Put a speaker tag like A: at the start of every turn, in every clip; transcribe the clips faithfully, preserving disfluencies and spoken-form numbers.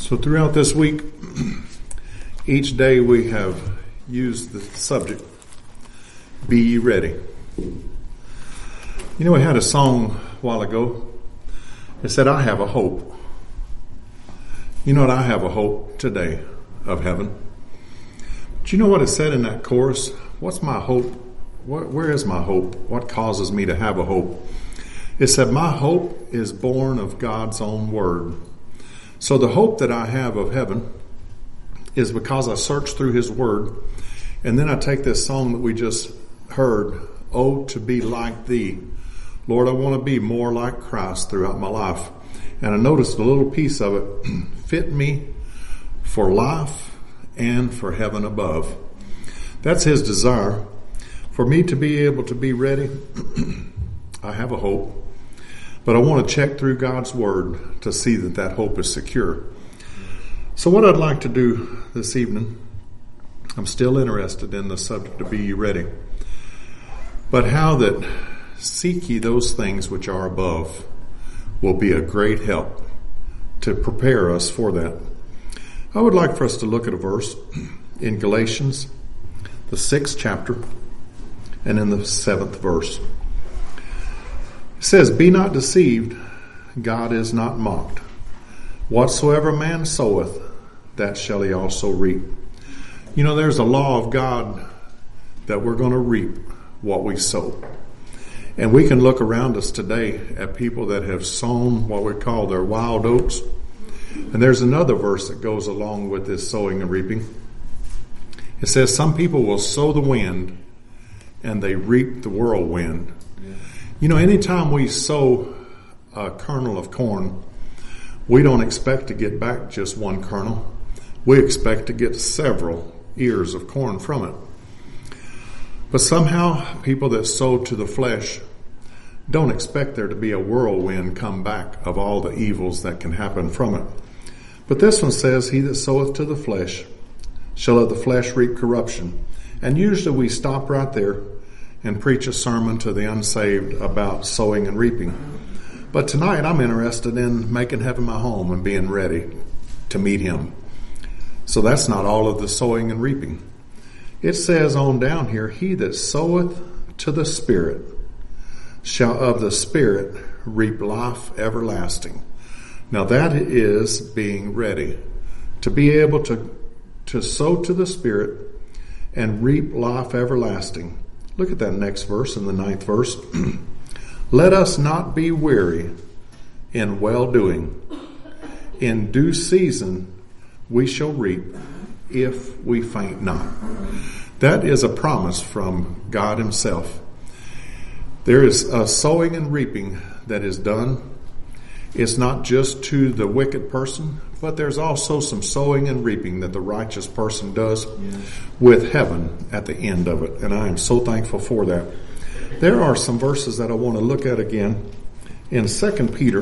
A: So throughout this week, each day we have used the subject, Be Ye Ready. You know, we had a song a while ago. It said, I have a hope. You know what? I have a hope today of heaven. But you know what it said in that chorus? What's my hope? What, where is my hope? What causes me to have a hope? It said, my hope is born of God's own word. So the hope that I have of heaven is because I search through his word, and then I take this song that we just heard, Oh, to be like thee. Lord, I want to be more like Christ throughout my life. And I noticed a little piece of it fit me for life and for heaven above. That's his desire. For me to be able to be ready, I have a hope. But I want to check through God's word to see that that hope is secure. So what I'd like to do this evening, I'm still interested in the subject of Be Ye Ready. But how that seek ye those things which are above will be a great help to prepare us for that. I would like for us to look at a verse in Galatians, the sixth chapter, and in the seventh verse. It says, Be not deceived, God is not mocked. Whatsoever man soweth, that shall he also reap. You know, there's a law of God that we're going to reap what we sow. And we can look around us today at people that have sown what we call their wild oats. And there's another verse that goes along with this sowing and reaping. It says, some people will sow the wind and they reap the whirlwind. Yeah. You know, anytime we sow a kernel of corn, we don't expect to get back just one kernel. We expect to get several ears of corn from it. But somehow, people that sow to the flesh don't expect there to be a whirlwind come back of all the evils that can happen from it. But this one says, He that soweth to the flesh shall of the flesh reap corruption. And usually we stop right there and preach a sermon to the unsaved about sowing and reaping. But tonight I'm interested in making heaven my home and being ready to meet him. So that's not all of the sowing and reaping. It says on down here, He that soweth to the Spirit shall of the Spirit reap life everlasting. Now that is being ready to be able to, to sow to the Spirit and reap life everlasting. Look at that next verse in the ninth verse. Let us not be weary in well-doing. In due season we shall reap if we faint not. That is a promise from God himself. There is a sowing and reaping that is done. It's not just to the wicked person, but there's also some sowing and reaping that the righteous person does yes. with heaven at the end of it. And I am so thankful for that. There are some verses that I want to look at again. In Second Peter,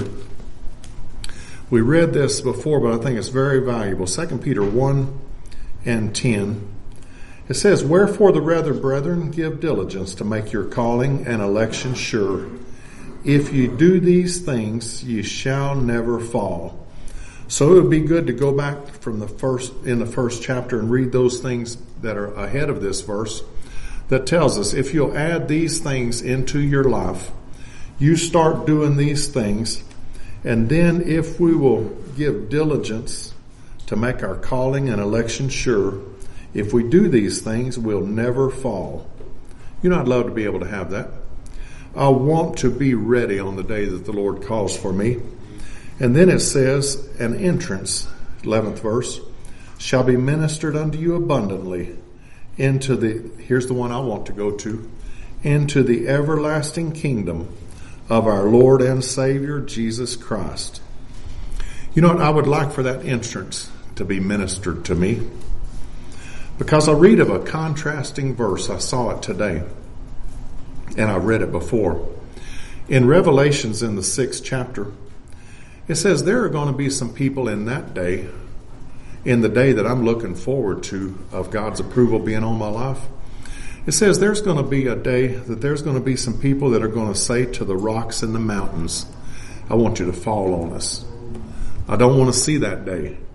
A: we read this before, but I think it's very valuable. Second Peter one and ten. It says, Wherefore the rather, brethren, give diligence to make your calling and election sure. If you do these things, you shall never fall. So it would be good to go back from the first, in the first chapter and read those things that are ahead of this verse that tells us if you'll add these things into your life, you start doing these things, and then if we will give diligence to make our calling and election sure, if we do these things, we'll never fall. You know, I'd love to be able to have that. I want to be ready on the day that the Lord calls for me. And then it says, an entrance, eleventh verse, shall be ministered unto you abundantly into the, here's the one I want to go to, into the everlasting kingdom of our Lord and Savior, Jesus Christ. You know what? I would like for that entrance to be ministered to me. Because I read of a contrasting verse. I saw it today. And I read it before. In Revelations in the sixth chapter, it says there are going to be some people in that day, in the day that I'm looking forward to of God's approval being on my life. It says there's going to be a day that there's going to be some people that are going to say to the rocks and the mountains, I want you to fall on us. I don't want to see that day.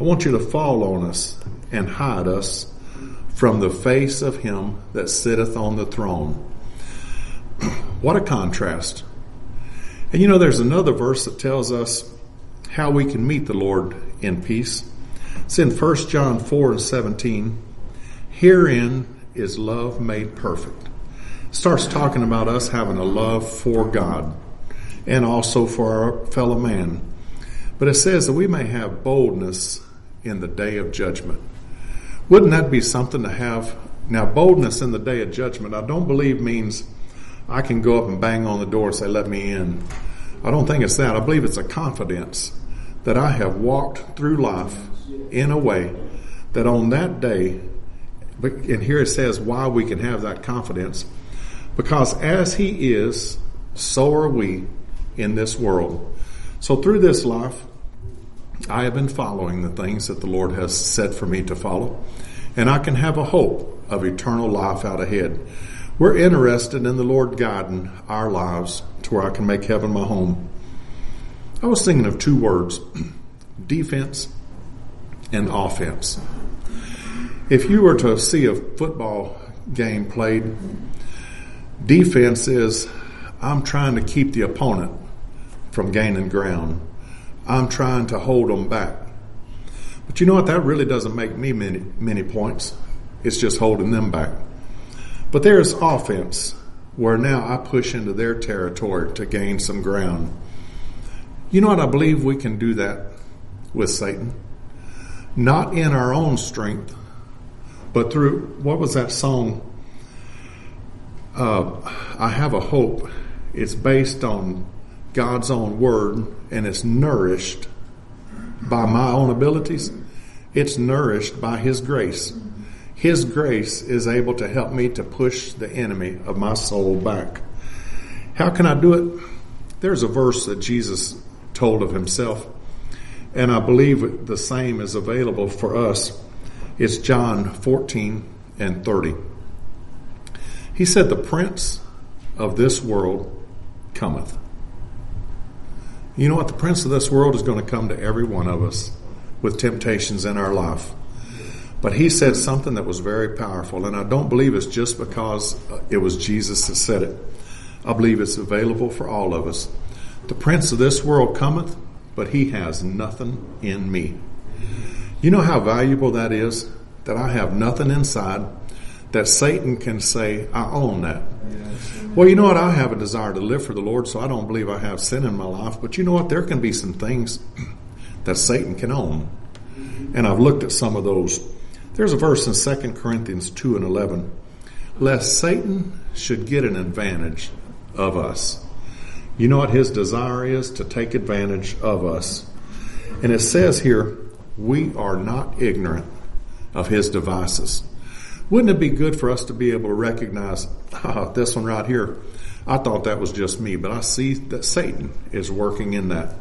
A: I want you to fall on us and hide us from the face of him that sitteth on the throne. What a contrast. And you know, there's another verse that tells us how we can meet the Lord in peace. It's in First John four and seventeen. Herein is love made perfect. It starts talking about us having a love for God and also for our fellow man. But it says that we may have boldness in the day of judgment. Wouldn't that be something to have? Now, boldness in the day of judgment, I don't believe means I can go up and bang on the door and say, let me in. I don't think it's that. I believe it's a confidence that I have walked through life in a way that on that day, and here it says why we can have that confidence, because as he is, so are we in this world. So through this life, I have been following the things that the Lord has said for me to follow, and I can have a hope of eternal life out ahead. We're interested in the Lord guiding our lives to where I can make heaven my home. I was thinking of two words, defense and offense. If you were to see a football game played, defense is I'm trying to keep the opponent from gaining ground. I'm trying to hold them back. But you know what? That really doesn't make me many, many points. It's just holding them back. But there's offense, where now I push into their territory to gain some ground. You know what? I believe we can do that with Satan. Not in our own strength, but through, what was that song? Uh, I have a hope. It's based on God's own word, and it's nourished by my own abilities. It's nourished by his grace. His grace is able to help me to push the enemy of my soul back. How can I do it? There's a verse that Jesus told of himself, and I believe the same is available for us. It's John fourteen and thirty. He said, the prince of this world cometh. You know what? The prince of this world is going to come to every one of us with temptations in our life. But he said something that was very powerful, and I don't believe it's just because it was Jesus that said it. I believe it's available for all of us. The prince of this world cometh, but he has nothing in me. You know how valuable that is? That I have nothing inside, that Satan can say, I own that. Well, you know what? I have a desire to live for the Lord, so I don't believe I have sin in my life. But you know what? There can be some things that Satan can own. And I've looked at some of those. There's a verse in Second Corinthians two and eleven. Lest Satan should get an advantage of us. You know what his desire is? To take advantage of us. And it says here, we are not ignorant of his devices. Wouldn't it be good for us to be able to recognize, oh, this one right here, I thought that was just me, but I see that Satan is working in that.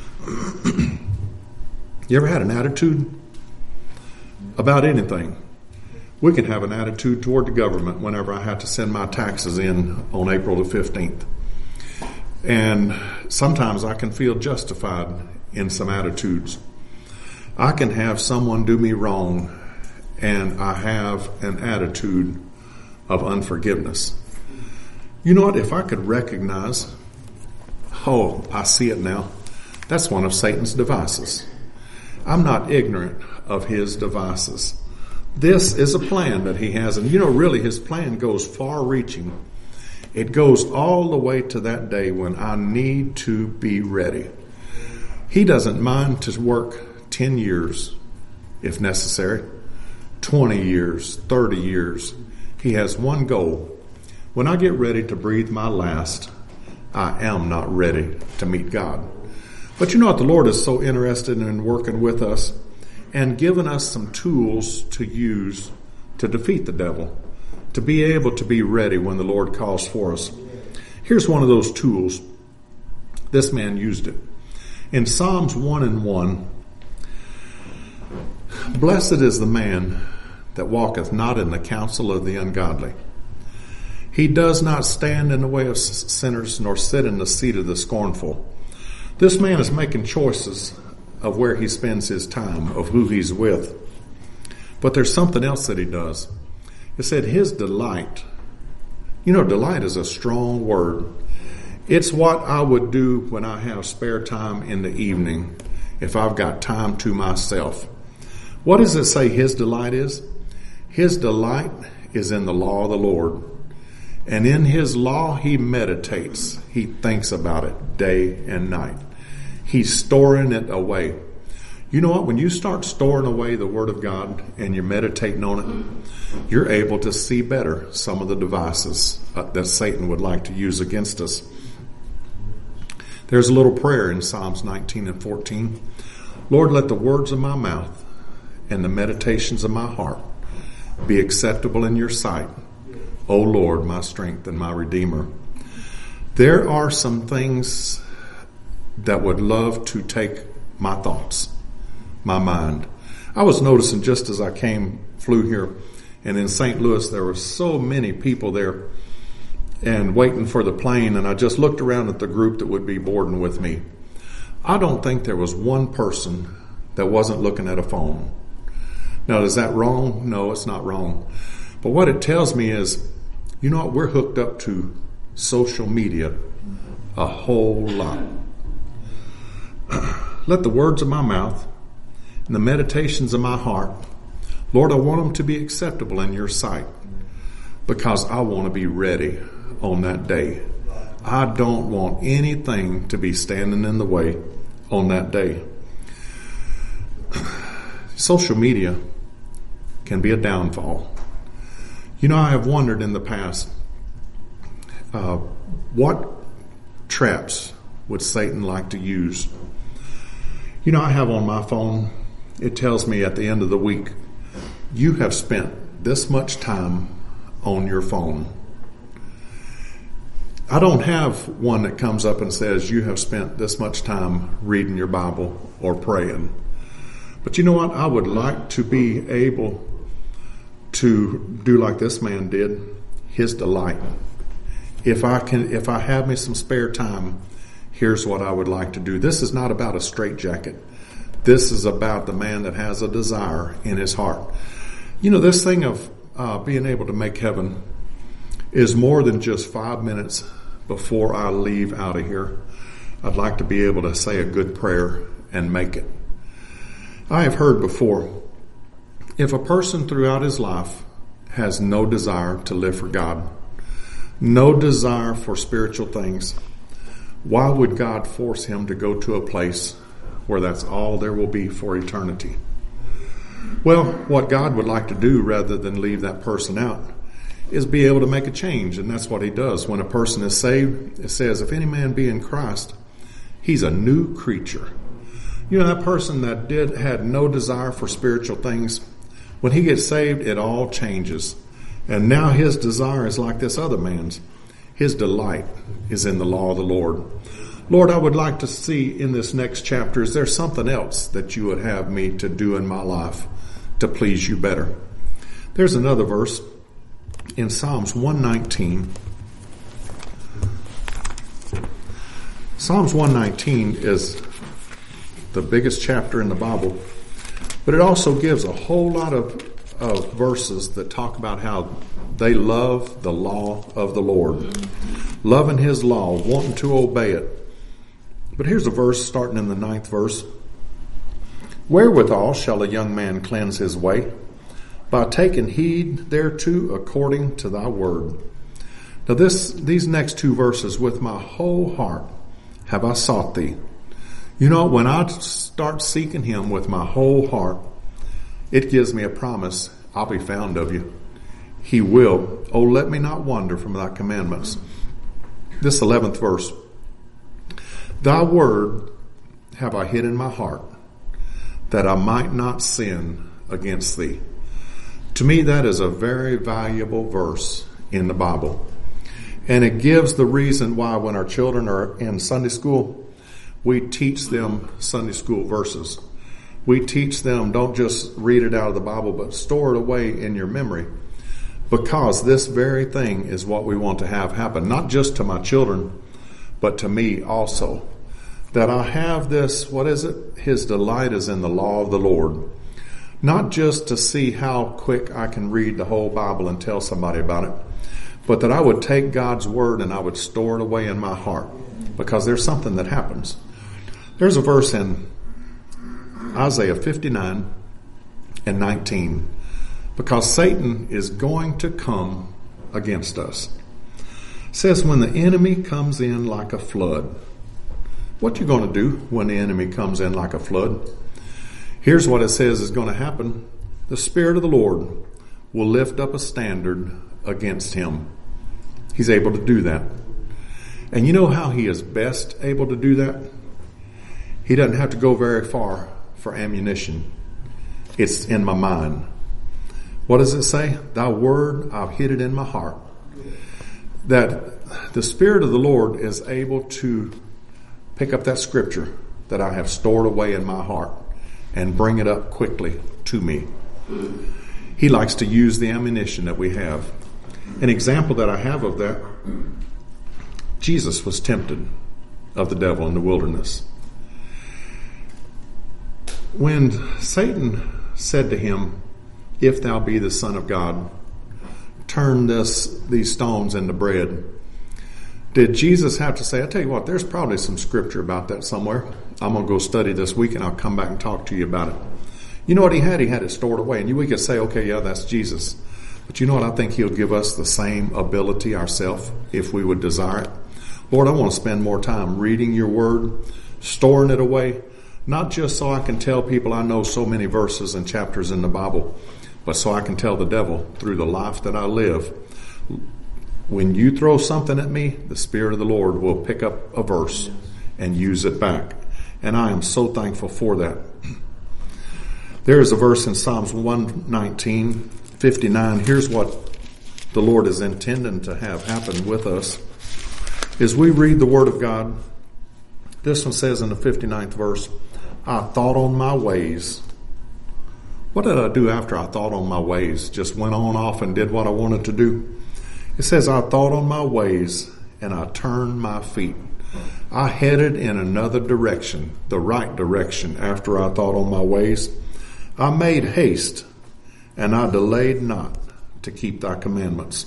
A: You ever had an attitude about anything? We can have an attitude toward the government whenever I have to send my taxes in on April the fifteenth. And sometimes I can feel justified in some attitudes. I can have someone do me wrong, and I have an attitude of unforgiveness. You know what? If I could recognize, oh, I see it now. That's one of Satan's devices. I'm not ignorant of his devices. This is a plan that he has. And you know, really, his plan goes far-reaching. It goes all the way to that day when I need to be ready. He doesn't mind to work ten years, if necessary, twenty years, thirty years. He has one goal. When I get ready to breathe my last, I am not ready to meet God. But you know what? The Lord is so interested in working with us and giving us some tools to use to defeat the devil, to be able to be ready when the Lord calls for us. Here's one of those tools. This man used it. In Psalms one and one, blessed is the man that walketh not in the counsel of the ungodly. He does not stand in the way of sinners, nor sit in the seat of the scornful. This man is making choices of where he spends his time, of who he's with. But there's something else that he does. It said his delight. You know, delight is a strong word. It's what I would do when I have spare time in the evening, if I've got time to myself. What does it say his delight is? His delight is in the law of the Lord. And in his law, he meditates. He thinks about it day and night. He's storing it away. You know what? When you start storing away the Word of God and you're meditating on it, you're able to see better some of the devices uh, that Satan would like to use against us. There's a little prayer in Psalms nineteen and fourteen. Lord, let the words of my mouth and the meditations of my heart be acceptable in your sight, O Lord, my strength and my Redeemer. There are some things that would love to take my thoughts, my mind. I was noticing just as I came, flew here, and in Saint Louis, there were so many people there and waiting for the plane, and I just looked around at the group that would be boarding with me. I don't think there was one person that wasn't looking at a phone. Now, is that wrong? No, it's not wrong. But what it tells me is, you know what? We're hooked up to social media a whole lot. Let the words of my mouth and the meditations of my heart, Lord, I want them to be acceptable in your sight, because I want to be ready on that day. I don't want anything to be standing in the way on that day. Social media can be a downfall. You know, I have wondered in the past, uh, what traps would Satan like to use? You know, I have on my phone, it tells me at the end of the week, you have spent this much time on your phone. I don't have one that comes up and says you have spent this much time reading your Bible or praying. But you know what? I would like to be able to do like this man did, his delight. If I can, if I have me some spare time, here's what I would like to do. This is not about a straitjacket. This is about the man that has a desire in his heart. You know, this thing of uh, being able to make heaven is more than just five minutes before I leave out of here. I'd like to be able to say a good prayer and make it. I have heard before, if a person throughout his life has no desire to live for God, no desire for spiritual things, why would God force him to go to a place where that's all there will be for eternity? Well, what God would like to do, rather than leave that person out, is be able to make a change. And that's what he does. When a person is saved, it says, if any man be in Christ, he's a new creature. You know, that person that did had no desire for spiritual things, when he gets saved, it all changes. And now his desire is like this other man's. His delight is in the law of the Lord. Lord, I would like to see in this next chapter, is there something else that you would have me to do in my life to please you better? There's another verse in Psalms one nineteen. Psalms one nineteen is the biggest chapter in the Bible, but it also gives a whole lot of, of verses that talk about how they love the law of the Lord, loving his law, wanting to obey it. But here's a verse starting in the ninth verse. Wherewithal shall a young man cleanse his way? By taking heed thereto according to thy word. Now this, these next two verses, with my whole heart have I sought thee. You know, when I start seeking him with my whole heart, it gives me a promise, I'll be found of you. He will. Oh, let me not wander from thy commandments. This eleventh verse. Thy word have I hid in my heart, that I might not sin against thee. To me, that is a very valuable verse in the Bible. And it gives the reason why when our children are in Sunday school, we teach them Sunday school verses. We teach them, don't just read it out of the Bible, but store it away in your memory. Because this very thing is what we want to have happen, not just to my children, but to me also. that I have this, what is it? His delight is in the law of the Lord. Not just to see how quick I can read the whole Bible and tell somebody about it, but that I would take God's word and I would store it away in my heart, because there's something that happens. There's a verse in Isaiah fifty-nine and nineteen, because Satan is going to come against us. It says, when the enemy comes in like a flood. What you going to do when the enemy comes in like a flood? Here's what it says is going to happen. The Spirit of the Lord will lift up a standard against him. He's able to do that. And you know how he is best able to do that? He doesn't have to go very far for ammunition. It's in my mind. What does it say? Thy word, I've hid it in my heart. That the Spirit of the Lord is able to pick up that scripture that I have stored away in my heart and bring it up quickly to me. He likes to use the ammunition that we have. An example that I have of that, Jesus was tempted of the devil in the wilderness. When Satan said to him, if thou be the Son of God, turn this these stones into bread. Did Jesus have to say, I tell you what, there's probably some scripture about that somewhere. I'm going to go study this week and I'll come back and talk to you about it. You know what he had? He had it stored away. And we could say, okay, yeah, that's Jesus. But you know what? I think he'll give us the same ability ourselves if we would desire it. Lord, I want to spend more time reading your word, storing it away, not just so I can tell people I know so many verses and chapters in the Bible, but so I can tell the devil through the life that I live. When you throw something at me, the Spirit of the Lord will pick up a verse and use it back. And I am so thankful for that. There is a verse in Psalms one nineteen, fifty-nine. Here's what the Lord is intending to have happen with us. As we read the Word of God, this one says in the fifty-ninth verse, I thought on my ways. What did I do after I thought on my ways? Just went on off and did what I wanted to do? It says, I thought on my ways and I turned my feet. I headed in another direction, the right direction, after I thought on my ways. I made haste and I delayed not to keep thy commandments.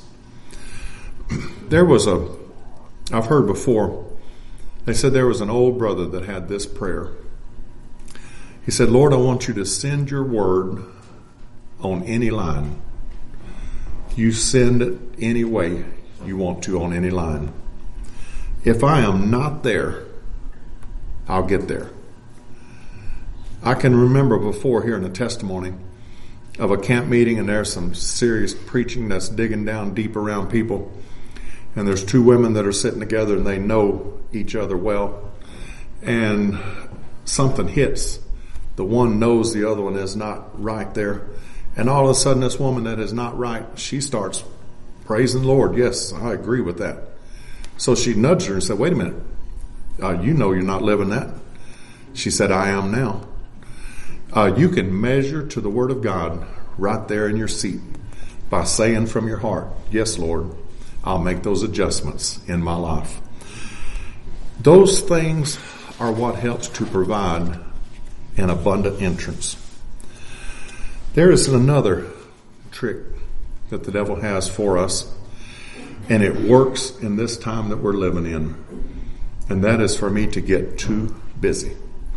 A: There was a, I've heard before, they said there was an old brother that had this prayer. He said, Lord, I want you to send your word on any line. You send it any way you want to on any line. If I am not there, I'll get there. I can remember before hearing a testimony of a camp meeting, and there's some serious preaching that's digging down deep around people. And there's two women that are sitting together and they know each other well. And something hits. The one knows the other one is not right there. And all of a sudden, this woman that is not right, she starts praising the Lord. Yes, I agree with that. So she nudged her and said, wait a minute. Uh, you know you're not living that. She said, I am now. Uh, you can measure to the Word of God right there in your seat by saying from your heart, yes, Lord, I'll make those adjustments in my life. Those things are what helps to provide an abundant entrance. There is another trick that the devil has for us, and it works in this time that we're living in, and that is for me to get too busy.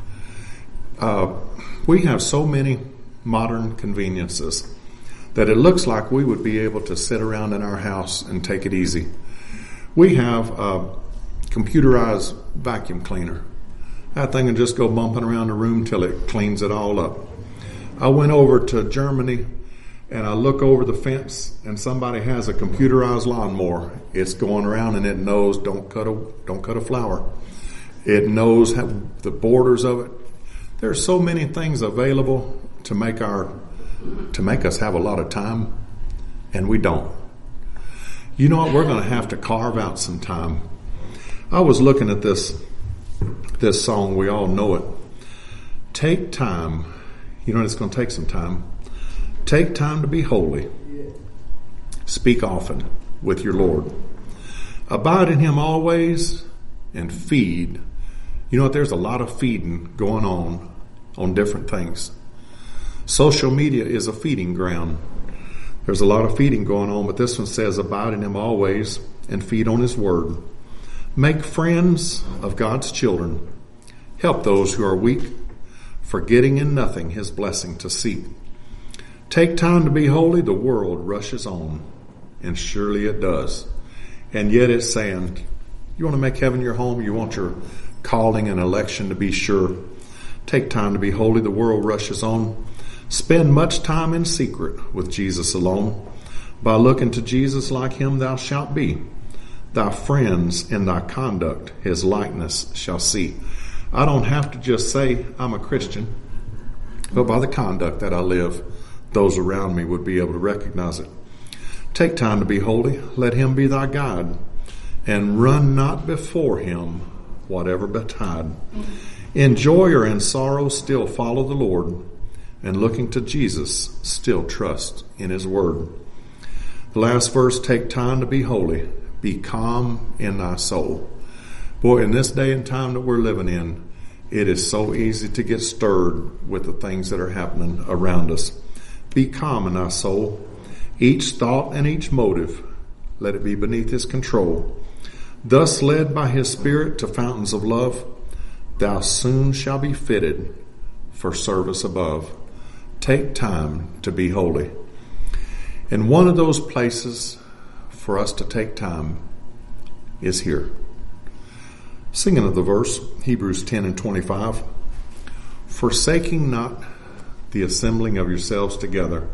A: Uh, we have so many modern conveniences that it looks like we would be able to sit around in our house and take it easy. We have a computerized vacuum cleaner. That thing can just go bumping around the room till it cleans it all up. I went over to Germany and I look over the fence and somebody has a computerized lawnmower. It's going around and it knows don't cut a don't cut a flower. It knows how, the borders of it. There's so many things available to make our to make us have a lot of time, and we don't. You know what? We're going to have to carve out some time. I was looking at this this song. We all know it. Take time. You know, it's going to take some time. Take time to be holy. Speak often with your Lord. Abide in him always and feed You know what? There's a lot of feeding going on on different things. Social media is a feeding ground. There's a lot of feeding going on, but this one says, abide in him always and feed on his word. Make friends of God's children. Help those who are weak, forgetting in nothing his blessing to seek. Take time to be holy. The world rushes on, and surely it does. And yet it's saying, you want to make heaven your home? You want your calling and election to be sure? Take time to be holy. The world rushes on. Spend much time in secret with Jesus alone. By looking to Jesus, like him thou shalt be. Thy friends in thy conduct his likeness shall see. I don't have to just say I'm a Christian, but by the conduct that I live, those around me would be able to recognize it. Take time to be holy. Let him be thy guide. And run not before him, whatever betide. In joy or in sorrow, still follow the Lord. And looking to Jesus, still trust in his word. The last verse, take time to be holy. Be calm in thy soul. Boy, in this day and time that we're living in, it is so easy to get stirred with the things that are happening around us. Be calm in thy soul. Each thought and each motive, let it be beneath his control. Thus led by his Spirit to fountains of love, thou soon shalt be fitted for service above. Take time to be holy. And one of those places for us to take time is here. Singing of the verse, Hebrews ten and twenty-five. Forsaking not the assembling of yourselves together,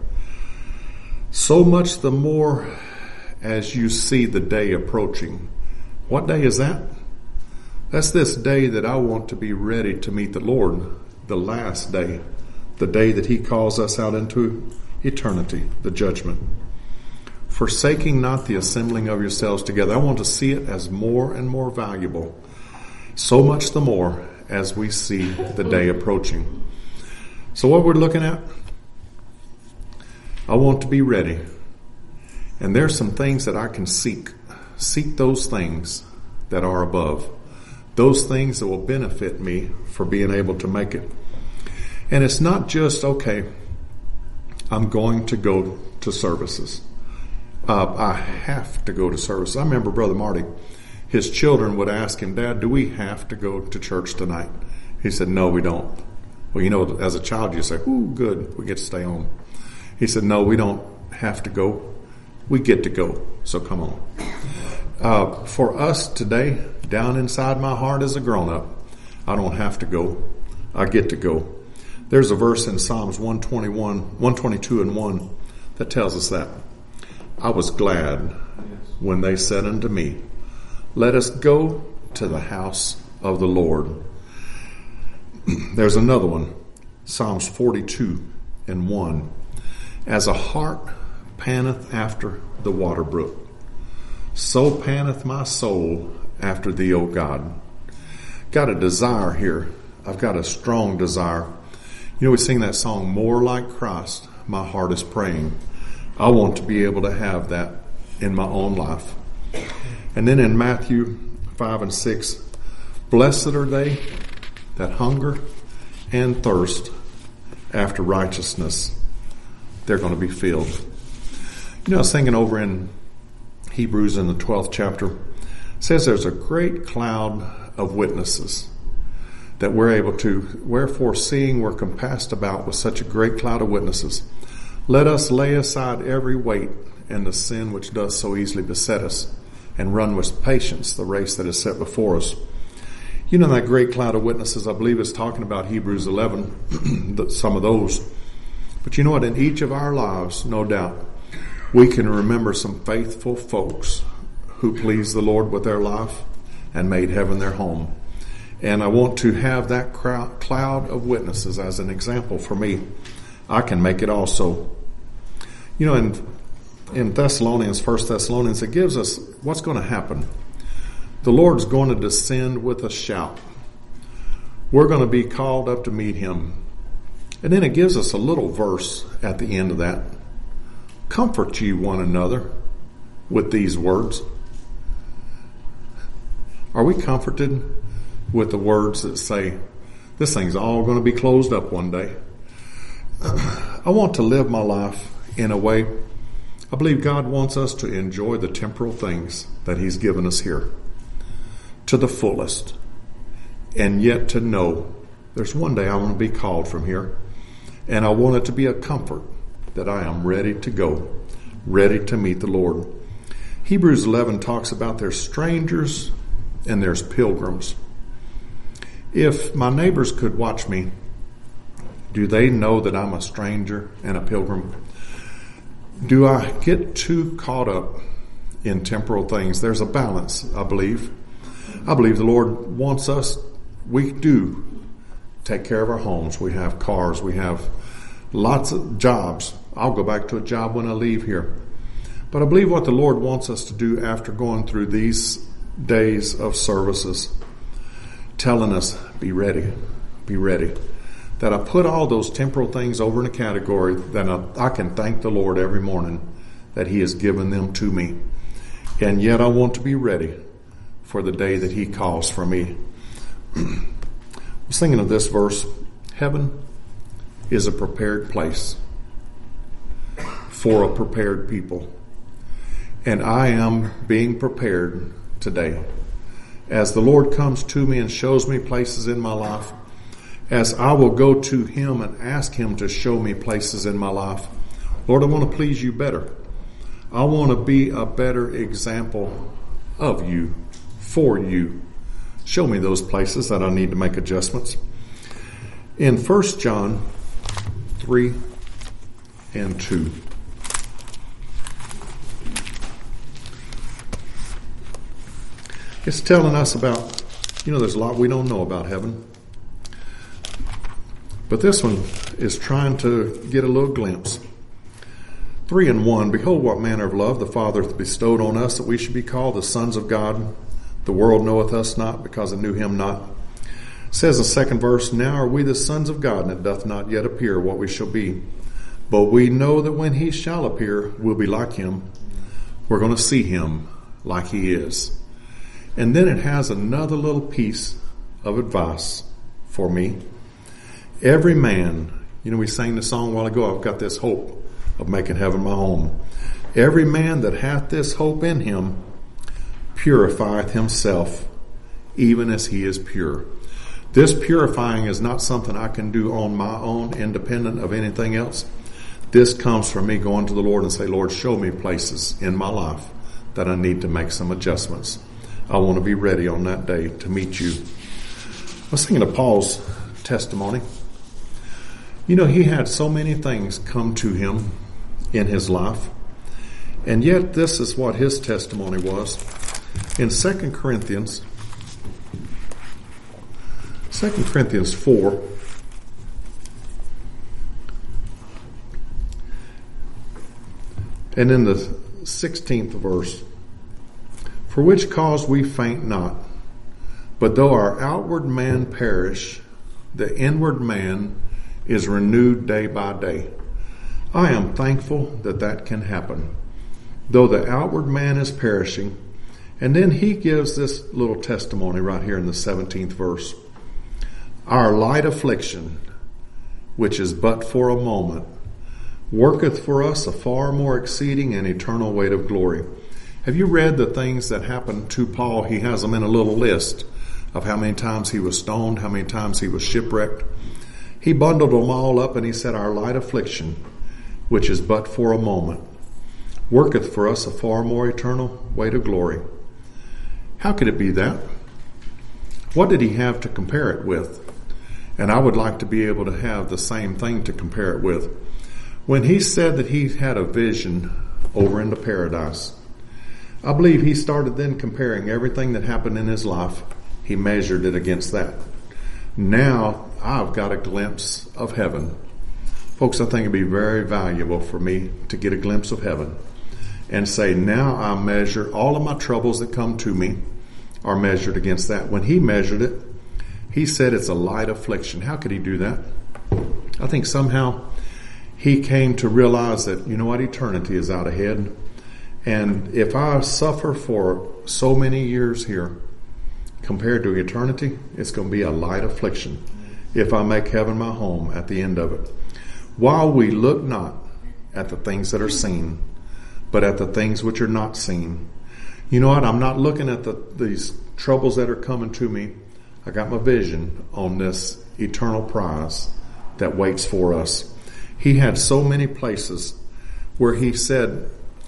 A: so much the more as you see the day approaching. What day is that? That's this day that I want to be ready to meet the Lord, the last day, the day that he calls us out into eternity, the judgment. Forsaking not the assembling of yourselves together. I want to see it as more and more valuable, so much the more as we see the day approaching. So what we're looking at, I want to be ready. And there's some things that I can seek. Seek those things that are above. Those things that will benefit me for being able to make it. And it's not just, okay, I'm going to go to services. Uh, I have to go to services. I remember Brother Marty, his children would ask him, Dad, do we have to go to church tonight? He said, no, we don't. Well, you know, as a child, you say, ooh, good, we get to stay home. He said, no, we don't have to go. We get to go, so come on. Uh, for us today, down inside my heart as a grown-up, I don't have to go. I get to go. There's a verse in Psalms one twenty-one, one twenty-two and one that tells us that. I was glad when they said unto me, let us go to the house of the Lord. There's another one, Psalms forty-two and one. As a hart panteth after the water brook, so panteth my soul after thee, O God. Got a desire here. I've got a strong desire. You know, we sing that song, More Like Christ, my heart is praying. I want to be able to have that in my own life. And then in Matthew five and six, blessed are they that hunger and thirst after righteousness. They're going to be filled. You know, I was thinking over in Hebrews in the twelfth chapter, it says there's a great cloud of witnesses that we're able to, wherefore seeing we're compassed about with such a great cloud of witnesses, let us lay aside every weight and the sin which does so easily beset us, and run with patience the race that is set before us. You know, that great cloud of witnesses, I believe is talking about Hebrews eleven, some of those. But you know what? In each of our lives, no doubt, we can remember some faithful folks who pleased the Lord with their life and made heaven their home. And I want to have that crowd, cloud of witnesses as an example for me. I can make it also. You know, in, in Thessalonians, First Thessalonians, it gives us what's going to happen. The Lord's going to descend with a shout. We're going to be called up to meet him. And then it gives us a little verse at the end of that. Comfort ye one another with these words. Are we comforted with the words that say, this thing's all going to be closed up one day. I want to live my life in a way, I believe God wants us to enjoy the temporal things that He's given us here to the fullest, and yet to know there's one day I want to be called from here, and I want it to be a comfort that I am ready to go, ready to meet the Lord. Hebrews eleven talks about there's strangers and there's pilgrims. If my neighbors could watch me, do they know that I'm a stranger and a pilgrim? Do I get too caught up in temporal things? There's a balance, I believe. I believe the Lord wants us, we do take care of our homes. We have cars. We have lots of jobs. I'll go back to a job when I leave here. But I believe what the Lord wants us to do after going through these days of services, telling us, be ready, be ready. That I put all those temporal things over in a category that I, I can thank the Lord every morning that He has given them to me. And yet I want to be ready for the day that He calls for me. I was thinking of this verse. Heaven is a prepared place for a prepared people. And I am being prepared today. As the Lord comes to me and shows me places in my life, as I will go to Him and ask Him to show me places in my life, Lord, I want to please You better. I want to be a better example of You, for You. Show me those places that I need to make adjustments. In First John three and two. It's telling us about, you know, there's a lot we don't know about heaven. But this one is trying to get a little glimpse. Three and one. Behold, what manner of love the Father hath bestowed on us, that we should be called the sons of God. The world knoweth us not, because it knew Him not. It says in the second verse, now are we the sons of God, and it doth not yet appear what we shall be. But we know that when He shall appear, we'll be like Him. We're going to see Him like He is. And then it has another little piece of advice for me. Every man, you know, we sang the song a while ago, I've got this hope of making heaven my home. Every man that hath this hope in him purifieth himself, even as he is pure. This purifying is not something I can do on my own, independent of anything else. This comes from me going to the Lord and say, Lord, show me places in my life that I need to make some adjustments. I want to be ready on that day to meet You. I was thinking of Paul's testimony. You know, he had so many things come to him in his life, and yet this is what his testimony was. In Second Corinthians, Second Corinthians four, and in the sixteenth verse, for which cause we faint not, but though our outward man perish, the inward man is renewed day by day. I am thankful that that can happen, though the outward man is perishing. And then he gives this little testimony right here in the seventeenth verse. Our light affliction, which is but for a moment, worketh for us a far more exceeding and eternal weight of glory. Have you read the things that happened to Paul? He has them in a little list of how many times he was stoned, how many times he was shipwrecked. He bundled them all up and he said, our light affliction, which is but for a moment, worketh for us a far more eternal weight of glory. How could it be that? What did he have to compare it with? And I would like to be able to have the same thing to compare it with. When he said that he had a vision over into paradise, I believe he started then comparing everything that happened in his life. He measured it against that. Now I've got a glimpse of heaven. Folks, I think it'd be very valuable for me to get a glimpse of heaven and say, now I measure all of my troubles that come to me are measured against that. When he measured it, he said it's a light affliction. How could he do that? I think somehow he came to realize that, you know what, eternity is out ahead. And if I suffer for so many years here, compared to eternity, it's going to be a light affliction if I make heaven my home at the end of it. While we look not at the things that are seen, but at the things which are not seen. You know what? I'm not looking at the, these troubles that are coming to me. I got my vision on this eternal prize that waits for us. He had so many places where he said,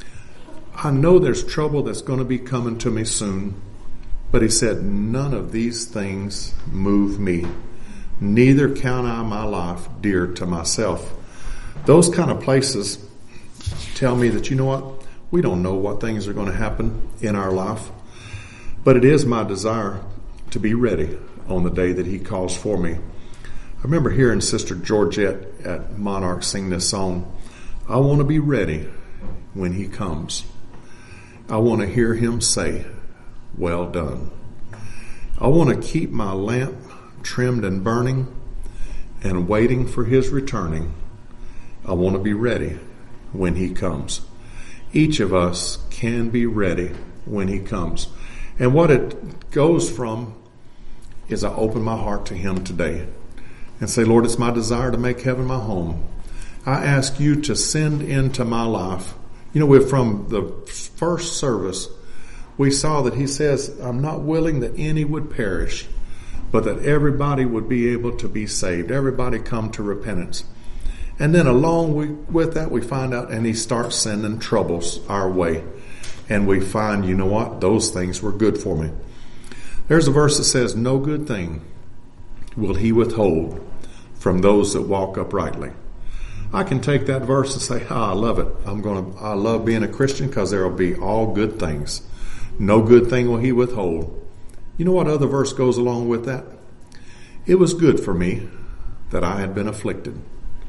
A: I know there's trouble that's going to be coming to me soon, but he said, none of these things move me. Neither count I my life dear to myself. Those kind of places tell me that, you know what? We don't know what things are going to happen in our life, but it is my desire to be ready on the day that he calls for me. I remember hearing Sister Georgette at Monarch sing this song, I want to be ready when he comes. I want to hear him say, well done. I want to keep my lamp trimmed and burning and waiting for his returning. I want to be ready when he comes. Each of us can be ready when he comes. And what it goes from is I open my heart to him today and say, Lord, it's my desire to make heaven my home. I ask you to send into my life. You know, we're from the first service, we saw that he says, I'm not willing that any would perish, but that everybody would be able to be saved. Everybody come to repentance. And then along with that, we find out, and he starts sending troubles our way. And we find, you know what? Those things were good for me. There's a verse that says, no good thing will he withhold from those that walk uprightly. I can take that verse and say, oh, I love it. I'm going to, I love being a Christian because there will be all good things. No good thing will he withhold. You know what other verse goes along with that? It was good for me that I had been afflicted.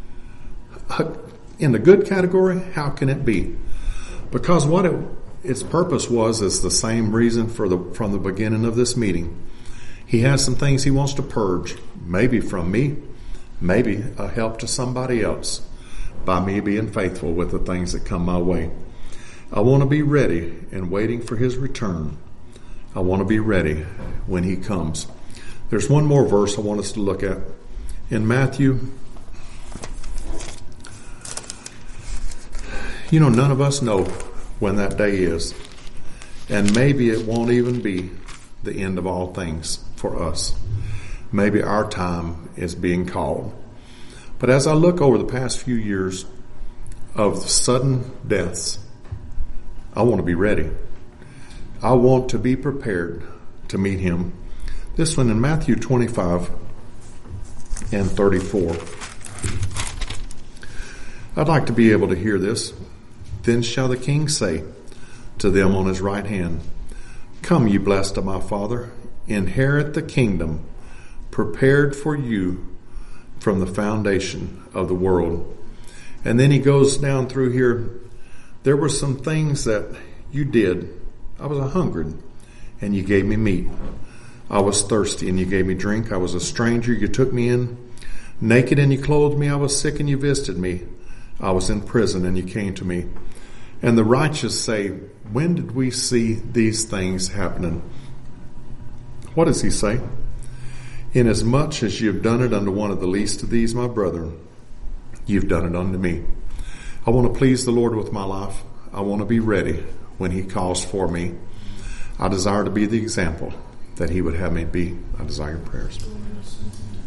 A: In the good category, how can it be? Because what it, its purpose was is the same reason for the from the beginning of this meeting. He has some things he wants to purge, maybe from me, maybe a help to somebody else by me being faithful with the things that come my way. I want to be ready and waiting for his return. I want to be ready when he comes. There's one more verse I want us to look at. In Matthew, you know, none of us know when that day is. And maybe it won't even be the end of all things for us. Maybe our time is being called. But as I look over the past few years of sudden deaths, I want to be ready. I want to be prepared to meet him. This one in Matthew twenty-five and thirty-four. I'd like to be able to hear this. Then shall the king say to them on his right hand, come, ye blessed of my Father, inherit the kingdom prepared for you from the foundation of the world. And then he goes down through here. There were some things that you did. I was a hungered, and you gave me meat. I was thirsty, and you gave me drink. I was a stranger, you took me in. Naked, and you clothed me. I was sick, and you visited me. I was in prison, and you came to me. And the righteous say, when did we see these things happening? What does he say? Inasmuch as you have done it unto one of the least of these, my brethren, you've done it unto me. I want to please the Lord with my life. I want to be ready when he calls for me. I desire to be the example that he would have me be. I desire your prayers.